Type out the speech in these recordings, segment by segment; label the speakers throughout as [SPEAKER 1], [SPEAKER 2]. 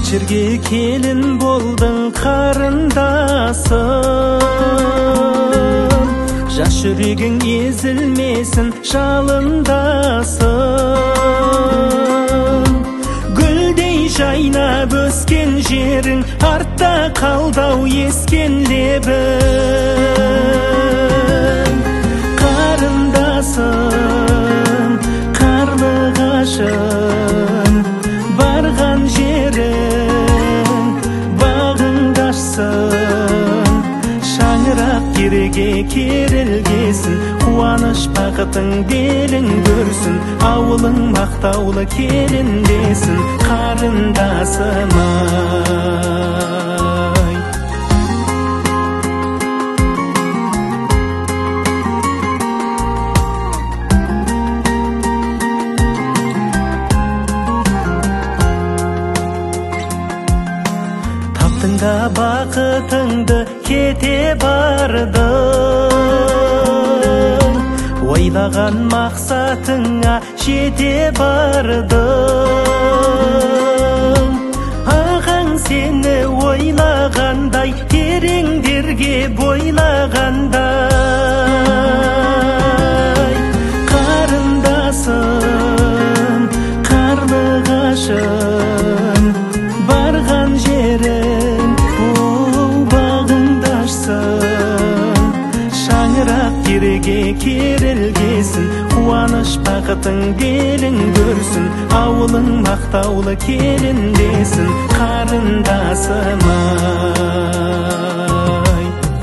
[SPEAKER 1] жерге келін болдың қарындасым, жас жүрегің езілмесін жалындасым. Гүлдей жайнап өскен жерің, артта қалдау ескен лебің. Қарындасым, қарлығашым, барған жерің бағыңды ашсын. Шаңырақ кереге керілгесін, қуаныш бақытың белің көрсін. Ауылың мақтаулы келіндесін, қарындасым ай. Таптың да бақытыңды кете бардың, ойлаған мақсатыңа жете бардың. Ағаң сені ойлағандай, тереңдерге бойлағандай. Қарындасым, қарлығашым, барған жерің бағыңды ашсын. Шаңырақ кереге керілгесін, қуаныш бақытың белің көрсін. Ауылың мақтаулы келіндесін, қарындасым ай.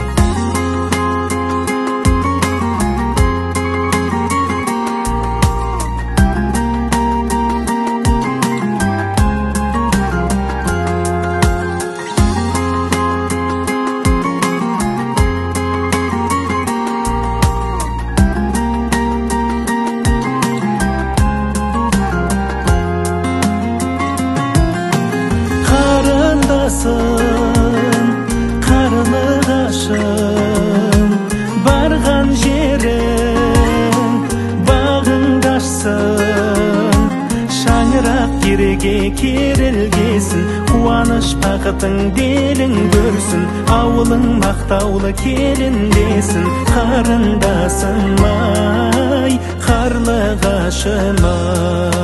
[SPEAKER 1] Қарлығашым, барған жерің бағыңды ашсын. Шаңырақ кереге керілгесін, қуаныш бақытың белің көрсін. Ауылың мақтаулы келіндесін, қарындасым ай, қарлығашым ай.